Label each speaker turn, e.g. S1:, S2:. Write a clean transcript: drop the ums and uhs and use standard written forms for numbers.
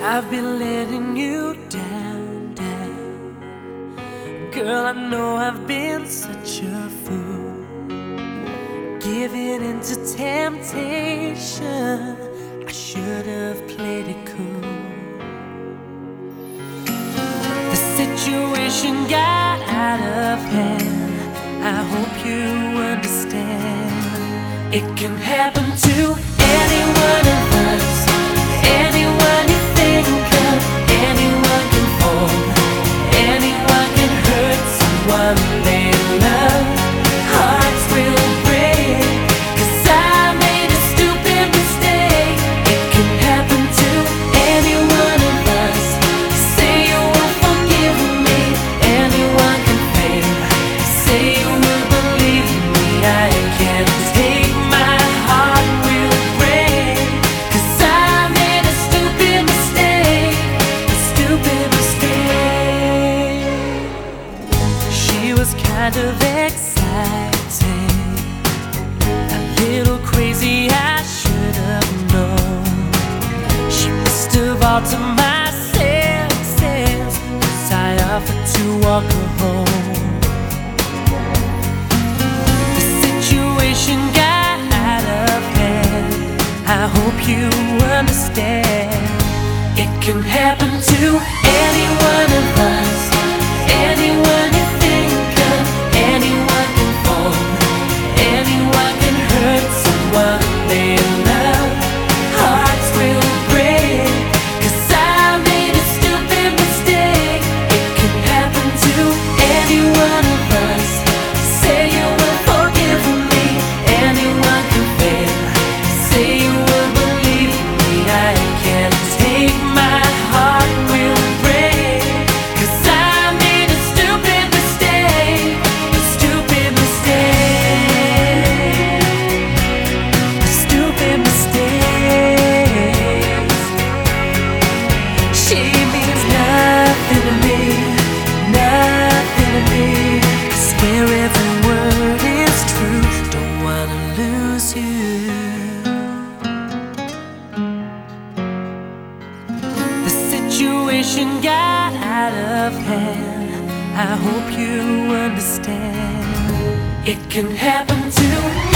S1: I've been letting you down, down. Girl, I know I've been such a fool, giving into temptation. I should have played it cool. The situation got out of hand. I hope you understand. It can happen to any one of us. Anyone you think of, anyone can fall. Anyone can hurt someone they love. Hearts will break, 'cause I made a stupid mistake. It can happen to any one of us. Say you won't forgive me. Anyone can fail. Say you will believe me. I can't take my heart will break, 'cause I made a stupid mistake. A stupid mistake. She was kind of exciting, a little crazy, I should have known. She must have altered my senses, 'cause I offered to walk her home. The situation got out of hand. I hope you understand. It can happen to any one of us. Anyone you think of, anyone can fall. Anyone can hurt someone they love. Hearts will break, 'cause I made a stupid mistake. It can happen to any one of us. Say you will forgive me. Anyone can fail. Say you will believe me. I can't take my heart will break, 'cause I made a stupid mistake. A stupid mistake. A stupid mistake. She means nothing to me, nothing to me. I swear every word is true. Don't wanna lose you. The situation got out of hand. I hope you understand. It can happen to